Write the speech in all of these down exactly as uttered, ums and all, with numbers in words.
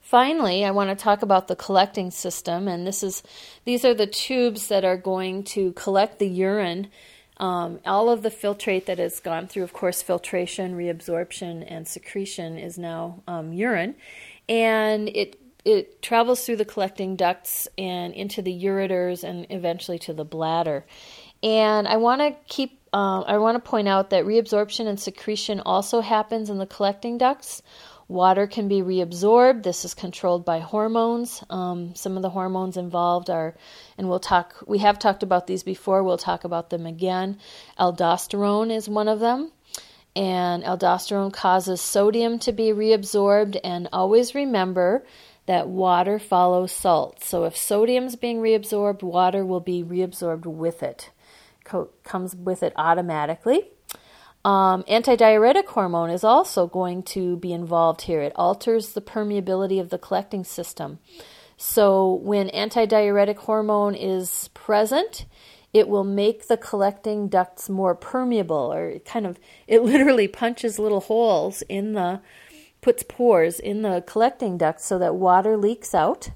Finally, I want to talk about the collecting system, and this is these are the tubes that are going to collect the urine, um, all of the filtrate that has gone through, of course, filtration, reabsorption, and secretion is now um, urine, and it it travels through the collecting ducts and into the ureters and eventually to the bladder. And I want to keep uh, I want to point out that reabsorption and secretion also happens in the collecting ducts. Water can be reabsorbed. This is controlled by hormones. Um, some of the hormones involved are, and we'll talk, we have talked about these before, we'll talk about them again. Aldosterone is one of them, and aldosterone causes sodium to be reabsorbed, and always remember that water follows salt. So if sodium is being reabsorbed, water will be reabsorbed with it. Co- comes with it automatically. Um, antidiuretic hormone is also going to be involved here. It alters the permeability of the collecting system. So when antidiuretic hormone is present, it will make the collecting ducts more permeable, or it kind of, it literally punches little holes in the, puts pores in the collecting ducts so that water leaks out.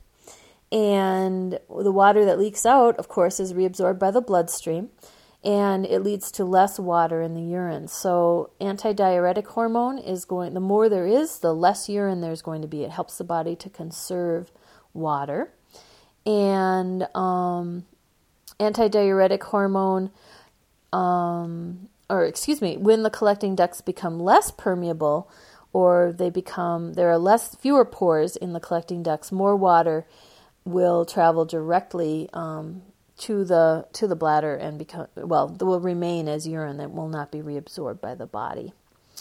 And the water that leaks out, of course, is reabsorbed by the bloodstream. And it leads to less water in the urine. So antidiuretic hormone is going, the more there is, the less urine there's going to be. It helps the body to conserve water. And um, antidiuretic hormone, um, or excuse me, when the collecting ducts become less permeable, or they become, there are less, fewer pores in the collecting ducts, more water will travel directly um, to the to the bladder and become, well, it will remain as urine that will not be reabsorbed by the body.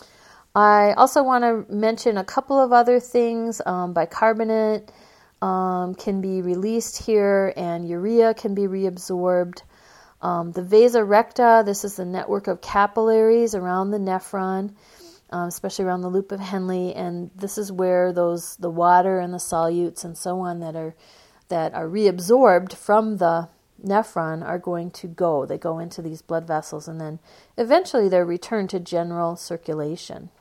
I also want to mention a couple of other things. Um, bicarbonate um, can be released here, and urea can be reabsorbed. Um, the vasa recta, this is the network of capillaries around the nephron, um, especially around the loop of Henle, and this is where those the water and the solutes and so on that are that are reabsorbed from the nephron are going to go. They go into these blood vessels, and then eventually they're returned to general circulation.